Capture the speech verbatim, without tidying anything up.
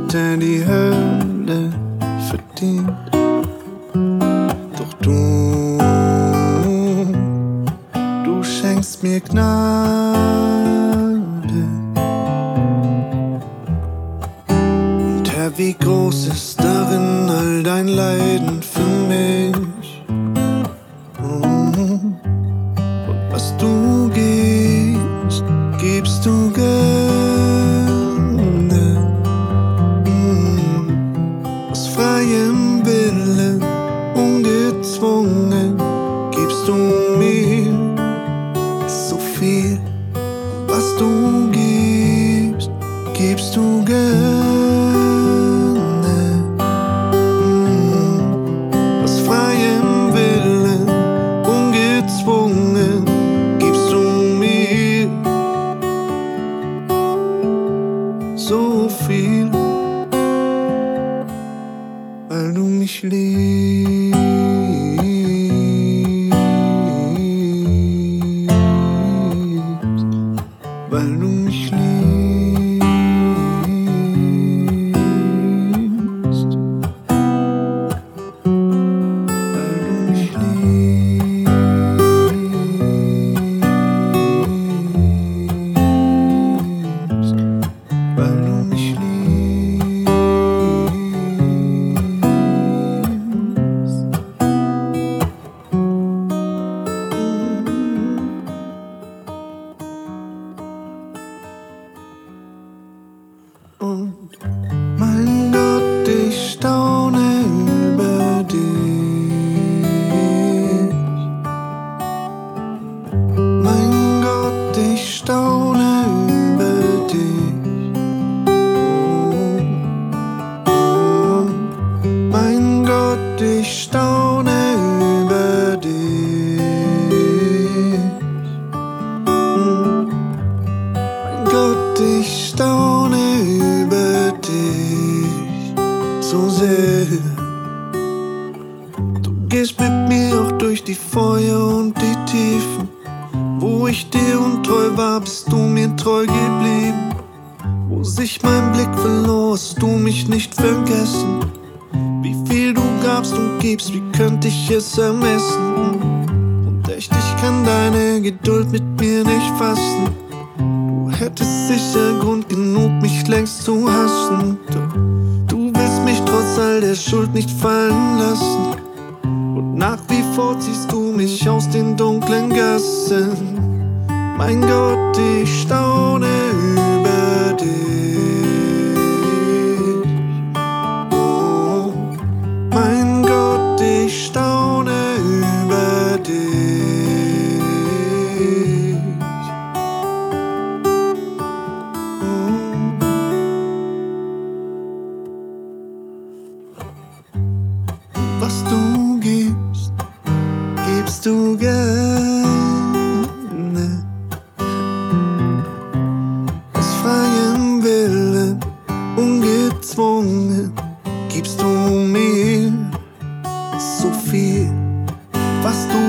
hätte die Hölle verdient. Doch du, du schenkst mir Gnade. Und Herr, wie groß ist darin all dein Leiden für mich. Und was du gibst, gibst du gerne. Aus freiem Willen, ungezwungen, gibst du mir so viel. Was du gibst, gibst du gerne. Aus freiem Willen, ungezwungen, gibst du mir so viel, weil du mich liebst, weil du mich liebst, weil du mich liebst, weil du mich liebst. Und mein Gott, ich staune über dich. Mein Gott, ich staune über dich. Oh, oh. Mein Gott, ich staune über dich. Mm. Mein Gott, ich staune über dich so sehr. Du gehst mit mir auch durch die Feuer und die Tiefen. Wo ich dir untreu war, bist du mir treu geblieben. Wo sich mein Blick verlor, hast du mich nicht vergessen. Wie viel du gabst und gibst, wie könnte ich es ermessen? Und echt, ich kann deine Geduld mit mir nicht fassen. Du hättest sicher Grund genug, mich längst zu hassen. Doch du willst mich trotz all der Schuld nicht fallen lassen. Und nach wie vor ziehst du mich aus den dunklen Gassen. Mein Gott, ich staune über dich. Oh, mein Gott, ich staune über dich. Was du gibst, gibst du gerne. Aus freiem Willen, ungezwungen, gibst du mir so viel. Was du